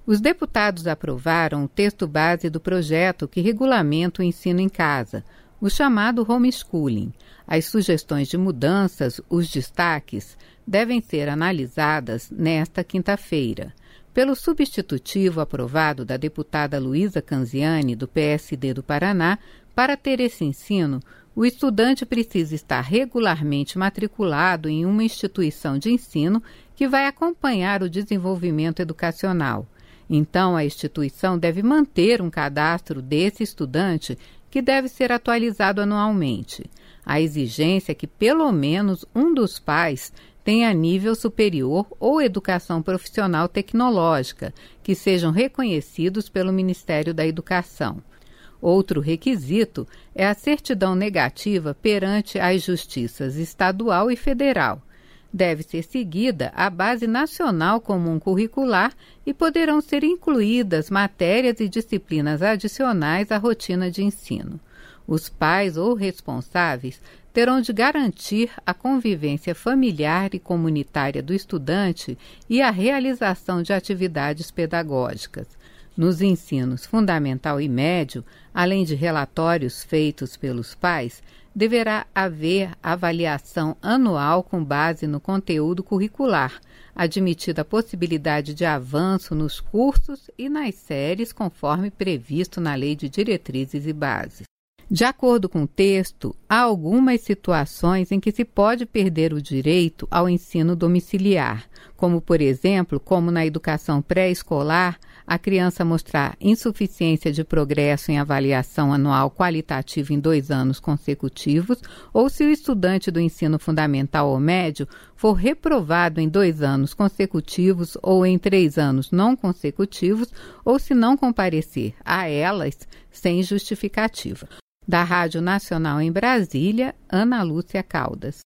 Os deputados aprovaram o texto base do projeto que regulamenta o ensino em casa, o chamado homeschooling. As sugestões de mudanças, os destaques, devem ser analisadas nesta quinta-feira. Pelo substitutivo aprovado da deputada Luísa Canziani, do PSD do Paraná, para ter esse ensino, o estudante precisa estar regularmente matriculado em uma instituição de ensino que vai acompanhar o desenvolvimento educacional. Então, a instituição deve manter um cadastro desse estudante que deve ser atualizado anualmente. A exigência é que pelo menos um dos pais tenha nível superior ou educação profissional tecnológica, que sejam reconhecidos pelo Ministério da Educação. Outro requisito é a certidão negativa perante as justiças estadual e federal. Deve ser seguida a Base Nacional Comum Curricular e poderão ser incluídas matérias e disciplinas adicionais à rotina de ensino. Os pais ou responsáveis terão de garantir a convivência familiar e comunitária do estudante e a realização de atividades pedagógicas. Nos ensinos fundamental e médio, além de relatórios feitos pelos pais, deverá haver avaliação anual com base no conteúdo curricular, admitida a possibilidade de avanço nos cursos e nas séries conforme previsto na Lei de Diretrizes e Bases. De acordo com o texto, há algumas situações em que se pode perder o direito ao ensino domiciliar, como, por exemplo, como na educação pré-escolar, a criança mostrar insuficiência de progresso em avaliação anual qualitativa em 2 anos consecutivos, ou se o estudante do ensino fundamental ou médio for reprovado em 2 anos consecutivos ou em 3 anos não consecutivos, ou se não comparecer a elas sem justificativa. Da Rádio Nacional em Brasília, Ana Lúcia Caldas.